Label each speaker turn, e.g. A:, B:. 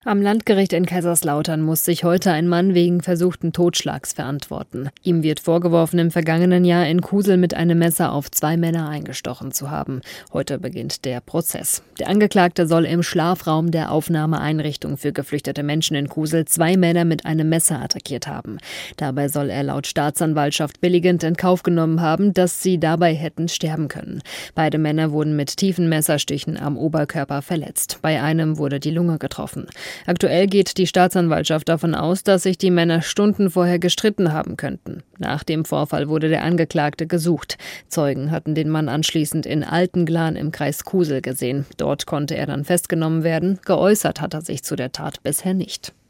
A: Am Landgericht in Kaiserslautern muss sich heute ein Mann wegen versuchten Totschlags verantworten. Ihm wird vorgeworfen, im vergangenen Jahr in Kusel mit einem Messer auf 2 Männer eingestochen zu haben. Heute beginnt der Prozess. Der Angeklagte soll im Schlafraum der Aufnahmeeinrichtung für geflüchtete Menschen in Kusel 2 Männer mit einem Messer attackiert haben. Dabei soll er laut Staatsanwaltschaft billigend in Kauf genommen haben, dass sie dabei hätten sterben können. Beide Männer wurden mit tiefen Messerstichen am Oberkörper verletzt. Bei einem wurde die Lunge getroffen. Aktuell geht die Staatsanwaltschaft davon aus, dass sich die Männer Stunden vorher gestritten haben könnten. Nach dem Vorfall wurde der Angeklagte gesucht. Zeugen hatten den Mann anschließend in Altenglan im Kreis Kusel gesehen. Dort konnte er dann festgenommen werden. Geäußert hat er sich zu der Tat bisher nicht.